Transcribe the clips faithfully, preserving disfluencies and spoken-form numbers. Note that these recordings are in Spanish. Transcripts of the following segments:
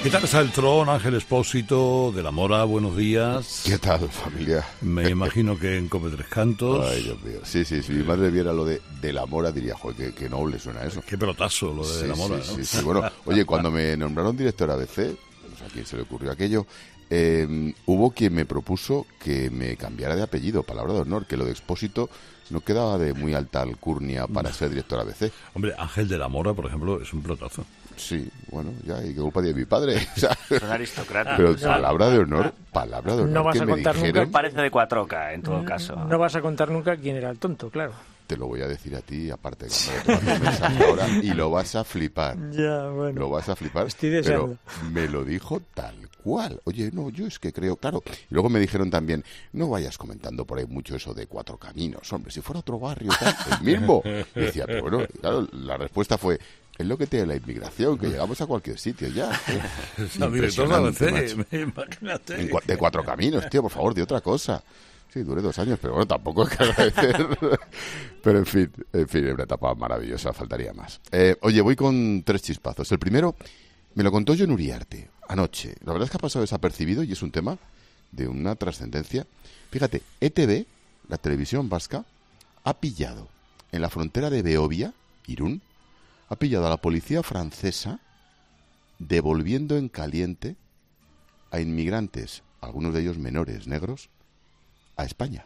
¿Qué tal está el Tron, Ángel Expósito de la Mora? Buenos días. ¿Qué tal, familia? Me imagino que en Cope Tres Cantos. Ay, Dios mío. Sí, sí, si mi madre viera lo de, de la Mora, diría, joder, que, que noble suena eso. Qué pelotazo lo de, sí, de la Mora, sí, ¿no? Sí, sí. Bueno, oye, cuando me nombraron director A B C, no sé a quién se le ocurrió aquello, eh, hubo quien me propuso que me cambiara de apellido, palabra de honor, que lo de Expósito no quedaba de muy alta alcurnia para ser director A B C. Hombre, Ángel de la Mora, por ejemplo, es un pelotazo. Sí, bueno, ya, y qué culpa tiene mi padre. O sea, es un aristócrata. Pero palabra de honor, palabra de honor. No vas que a me contar dijeron, nunca. Parece de cuatro K, en todo caso. No vas a contar nunca quién era el tonto, claro. Te lo voy a decir a ti, aparte, cuando te mando un mensaje ahora, y lo vas a flipar. Ya, bueno. Lo vas a flipar. Estoy deseando. Pero me lo dijo tal cual. Oye, no, yo es que creo, claro. Y luego me dijeron también, no vayas comentando por ahí mucho eso de Cuatro Caminos. Hombre, si fuera otro barrio, tal, el mismo. Y decía, pero bueno, claro, la respuesta fue, es lo que tiene la inmigración, que llegamos a cualquier sitio ya. Impresionante, macho. Imagínate. En, de Cuatro Caminos, tío, por favor, de otra cosa. Sí, duré dos años, pero bueno, tampoco es que agradecer. Pero en fin, en fin, es una etapa maravillosa, faltaría más. Eh, oye, voy con tres chispazos. El primero me lo contó Jon Uriarte anoche. La verdad es que ha pasado desapercibido y es un tema de una trascendencia. Fíjate, E T V, la televisión vasca, ha pillado en la frontera de Beovia, Irún, ha pillado a la policía francesa devolviendo en caliente a inmigrantes, algunos de ellos menores, negros, a España.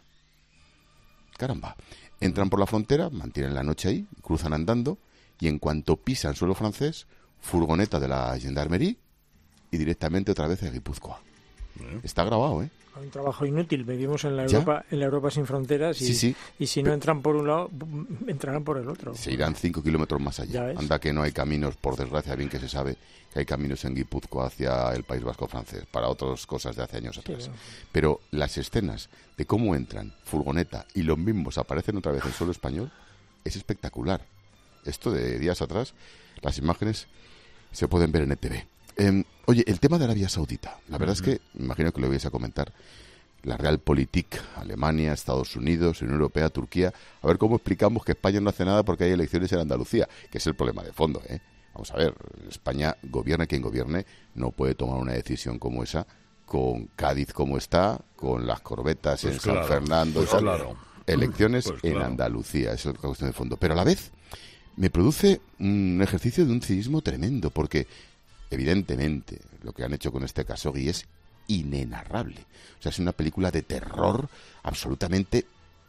Caramba. Entran por la frontera, mantienen la noche ahí, cruzan andando, y en cuanto pisan suelo francés, furgoneta de la Gendarmerie y directamente otra vez a Guipúzcoa. Bueno. Está grabado, ¿eh? Un trabajo inútil. Vivimos en la ¿Ya? Europa en la Europa sin fronteras y, sí, sí. y si no entran por un lado, entrarán por el otro. Se irán cinco kilómetros más allá. Anda que no hay caminos, por desgracia, bien que se sabe que hay caminos en Guipúzcoa hacia el País Vasco francés, para otras cosas de hace años atrás. Sí, bueno. Pero las escenas de cómo entran, furgoneta, y los mismos aparecen otra vez en suelo español, es espectacular. Esto de días atrás, las imágenes se pueden ver en E T V. Eh, oye, el tema de Arabia Saudita, la verdad uh-huh. es que, me imagino que lo vais a comentar, la Realpolitik, Alemania, Estados Unidos, Unión Europea, Turquía, a ver cómo explicamos que España no hace nada porque hay elecciones en Andalucía, que es el problema de fondo, ¿eh? Vamos a ver, España, gobierne quien gobierne, no puede tomar una decisión como esa, con Cádiz como está, con las corbetas pues en claro, San Fernando, pues y tal. Claro. Elecciones pues en claro. Andalucía, eso es la cuestión de fondo. Pero a la vez me produce un ejercicio de un cinismo tremendo, porque evidentemente lo que han hecho con este Khashoggi es inenarrable. O sea, es una película de terror absolutamente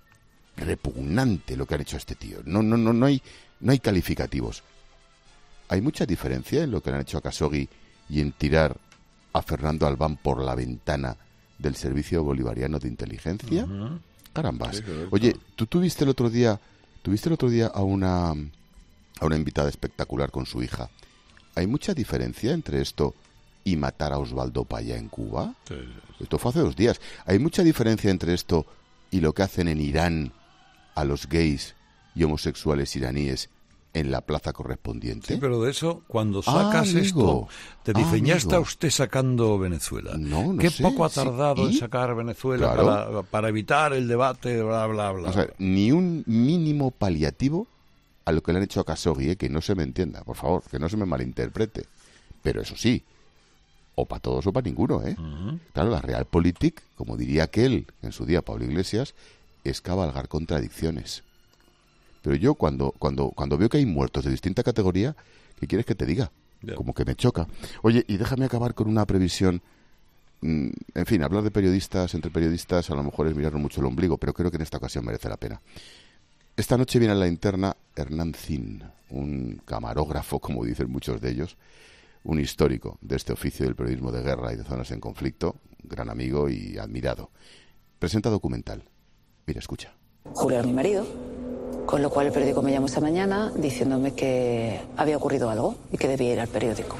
repugnante lo que han hecho a este tío. No, no, no, no hay, no hay calificativos. ¿Hay mucha diferencia en lo que le han hecho a Khashoggi y en tirar a Fernando Albán por la ventana del Servicio Bolivariano de Inteligencia? Uh-huh. Carambas. Sí, oye, ¿tú tuviste el otro día, tuviste el otro día a una a una invitada espectacular con su hija? ¿Hay mucha diferencia entre esto y matar a Osvaldo Paya en Cuba? Sí, sí, sí. Esto fue hace dos días. ¿Hay mucha diferencia entre esto y lo que hacen en Irán a los gays y homosexuales iraníes en la plaza correspondiente? Sí, pero de eso, cuando sacas ah, esto, te dicen, ah, ya está usted sacando Venezuela. No, no Qué sé, poco ha tardado sí. en sacar Venezuela claro. para, para evitar el debate, bla, bla, bla. O sea, ni un mínimo paliativo a lo que le han hecho a Khashoggi, ¿eh? Que no se me entienda, por favor, que no se me malinterprete. Pero eso sí, o para todos o para ninguno, ¿eh? Uh-huh. Claro, la Realpolitik, como diría aquel, en su día Pablo Iglesias, es cabalgar contradicciones. Pero yo cuando cuando cuando veo que hay muertos de distinta categoría, ¿qué quieres que te diga? Yeah. Como que me choca. Oye, y déjame acabar con una previsión. Mm, en fin, hablar de periodistas, entre periodistas, a lo mejor es mirarnos mucho el ombligo, pero creo que en esta ocasión merece la pena. Esta noche viene a la interna Hernán Zin, un camarógrafo, como dicen muchos de ellos, un histórico de este oficio del periodismo de guerra y de zonas en conflicto, gran amigo y admirado. Presenta documental. Mira, escucha. Julio era mi marido, con lo cual el periódico me llamó esta mañana diciéndome que había ocurrido algo y que debía ir al periódico.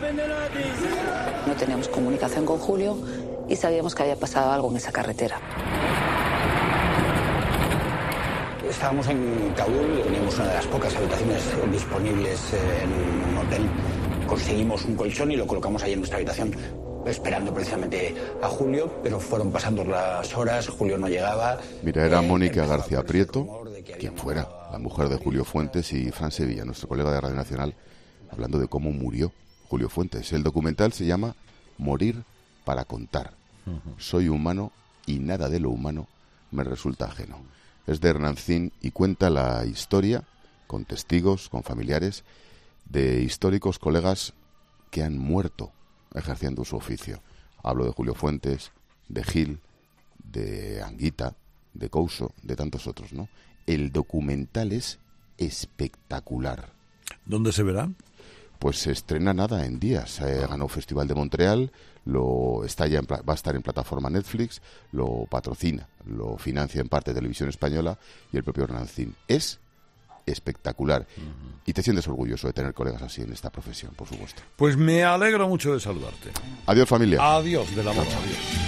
No teníamos comunicación con Julio y sabíamos que había pasado algo en esa carretera. Estábamos en Kabul, teníamos una de las pocas habitaciones disponibles en un hotel. Conseguimos un colchón y lo colocamos ahí en nuestra habitación, esperando precisamente a Julio, pero fueron pasando las horas, Julio no llegaba. Mira, era eh, Mónica García Prieto, quien fuera, la mujer de Julio Fuentes, y Fran Sevilla, nuestro colega de Radio Nacional, hablando de cómo murió Julio Fuentes. El documental se llama Morir para contar. Uh-huh. Soy humano y nada de lo humano me resulta ajeno. Es de Hernancín y cuenta la historia, con testigos, con familiares, de históricos colegas que han muerto ejerciendo su oficio. Hablo de Julio Fuentes, de Gil, de Anguita, de Couso, de tantos otros, ¿no? El documental es espectacular. ¿Dónde se verá? Pues se estrena nada en días. Eh, ganó Festival de Montreal, lo está ya en, va a estar en plataforma Netflix, lo patrocina, lo financia en parte Televisión Española y el propio Hernancín. Es espectacular. Uh-huh. Y te sientes orgulloso de tener colegas así en esta profesión, por supuesto. Pues me alegro mucho de saludarte. Adiós, familia. Adiós, del amor. Adiós.